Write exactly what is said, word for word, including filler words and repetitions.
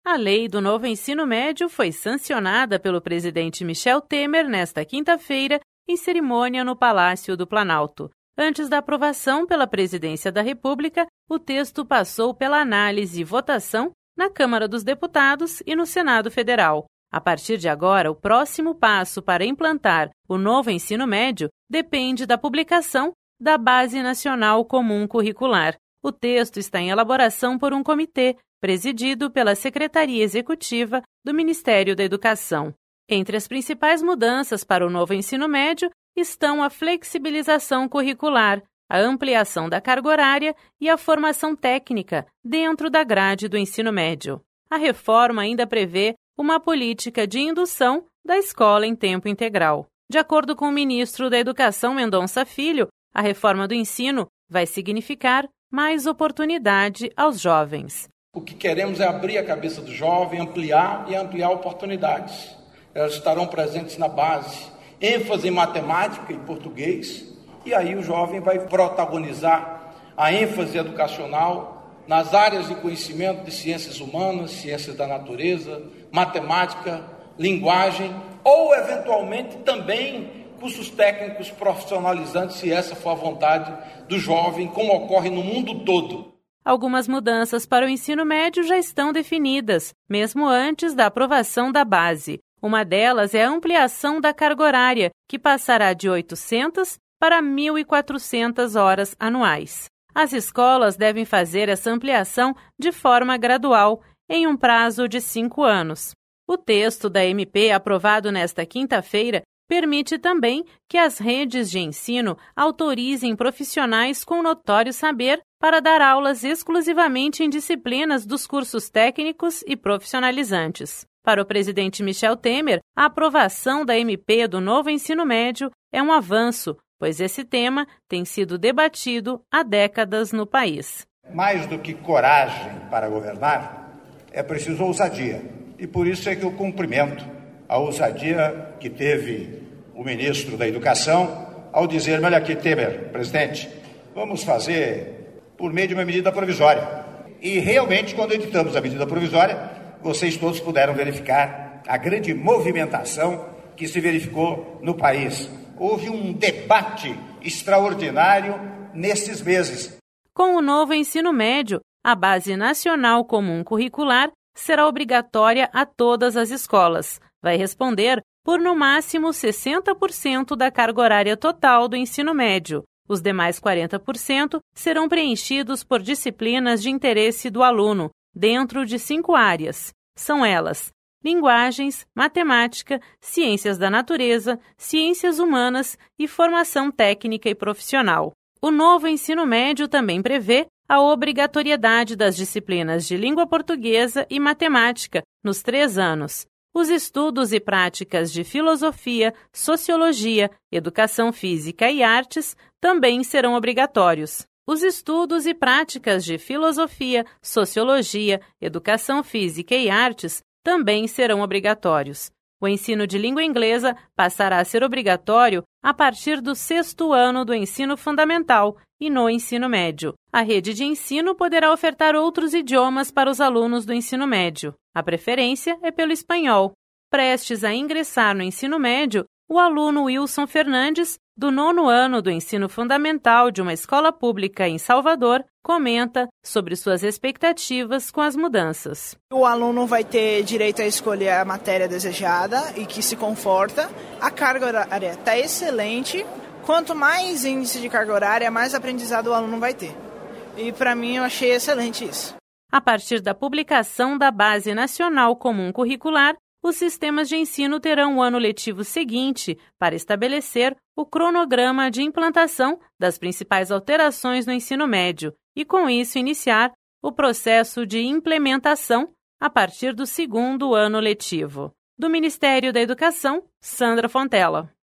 A lei do novo ensino médio foi sancionada pelo presidente Michel Temer nesta quinta-feira em cerimônia no Palácio do Planalto. Antes da aprovação pela Presidência da República, o texto passou pela análise e votação na Câmara dos Deputados e no Senado Federal. A partir de agora, o próximo passo para implantar o novo ensino médio depende da publicação da Base Nacional Comum Curricular. O texto está em elaboração por um comitê presidido pela Secretaria Executiva do Ministério da Educação. Entre as principais mudanças para o novo ensino médio estão a flexibilização curricular, a ampliação da carga horária e a formação técnica dentro da grade do ensino médio. A reforma ainda prevê uma política de indução da escola em tempo integral. De acordo com o ministro da Educação, Mendonça Filho, a reforma do ensino vai significar mais oportunidade aos jovens. O que queremos é abrir a cabeça do jovem, ampliar e ampliar oportunidades. Elas estarão presentes na base, ênfase em matemática e português, e aí o jovem vai protagonizar a ênfase educacional nas áreas de conhecimento de ciências humanas, ciências da natureza, matemática, linguagem, ou eventualmente também cursos técnicos profissionalizantes, se essa for a vontade do jovem, como ocorre no mundo todo. Algumas mudanças para o ensino médio já estão definidas, mesmo antes da aprovação da base. Uma delas é a ampliação da carga horária, que passará de oitocentas para mil e quatrocentas horas anuais. As escolas devem fazer essa ampliação de forma gradual, em um prazo de cinco anos. O texto da M P, aprovado nesta quinta-feira, permite também que as redes de ensino autorizem profissionais com notório saber para dar aulas exclusivamente em disciplinas dos cursos técnicos e profissionalizantes. Para o presidente Michel Temer, a aprovação da M P do novo ensino médio é um avanço, pois esse tema tem sido debatido há décadas no país. Mais do que coragem para governar, é preciso ousadia. E por isso é que eu cumprimento a ousadia que teve o ministro da Educação ao dizer: olha aqui, Temer, presidente, vamos fazer por meio de uma medida provisória. E realmente, quando editamos a medida provisória, vocês todos puderam verificar a grande movimentação que se verificou no país. Houve um debate extraordinário nesses meses. Com o novo ensino médio, a Base Nacional Comum Curricular será obrigatória a todas as escolas. Vai responder por no máximo sessenta por cento da carga horária total do ensino médio. Os demais quarenta por cento serão preenchidos por disciplinas de interesse do aluno, dentro de cinco áreas. São elas: linguagens, matemática, ciências da natureza, ciências humanas e formação técnica e profissional. O novo ensino médio também prevê a obrigatoriedade das disciplinas de língua portuguesa e matemática nos três anos. Os estudos e práticas de filosofia, sociologia, educação física e artes também serão obrigatórios. Os estudos e práticas de filosofia, sociologia, educação física e artes também serão obrigatórios. O ensino de língua inglesa passará a ser obrigatório a partir do sexto ano do ensino fundamental e no ensino médio. A rede de ensino poderá ofertar outros idiomas para os alunos do ensino médio. A preferência é pelo espanhol. Prestes a ingressar no ensino médio, o aluno Wilson Fernandes, do nono ano do ensino fundamental de uma escola pública em Salvador, comenta sobre suas expectativas com as mudanças. O aluno vai ter direito a escolher a matéria desejada e que se conforta. A carga horária está excelente. Quanto mais índice de carga horária, mais aprendizado o aluno vai ter. E para mim eu achei excelente isso. A partir da publicação da Base Nacional Comum Curricular, os sistemas de ensino terão o ano letivo seguinte para estabelecer o cronograma de implantação das principais alterações no ensino médio e, com isso, iniciar o processo de implementação a partir do segundo ano letivo. Do Ministério da Educação, Sandra Fontella.